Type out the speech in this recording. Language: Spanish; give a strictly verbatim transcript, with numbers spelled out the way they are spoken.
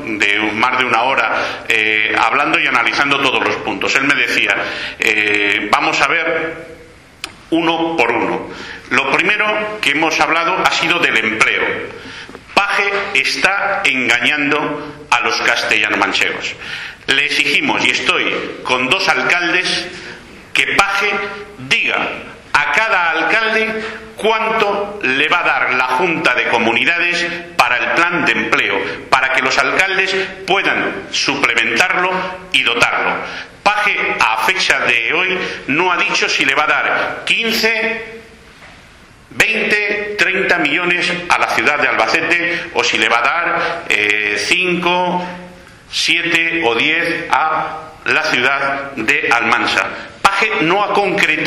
de más de una hora eh, hablando y analizando todos los puntos. Él me decía, eh, vamos a ver uno por uno. Lo primero que hemos hablado ha sido del empleo. Paje está engañando a los castellano-manchegos. Le exigimos, y estoy con dos alcaldes, que Paje diga a cada alcalde cuánto le va a dar la Junta de Comunidades para el plan de empleo, para que los alcaldes puedan suplementarlo y dotarlo. Paje, a fecha de hoy, no ha dicho si le va a dar quince, veinte, treinta millones a la ciudad de Albacete o si le va a dar eh, cinco, siete o diez a la ciudad de Almansa. Paje no ha concretado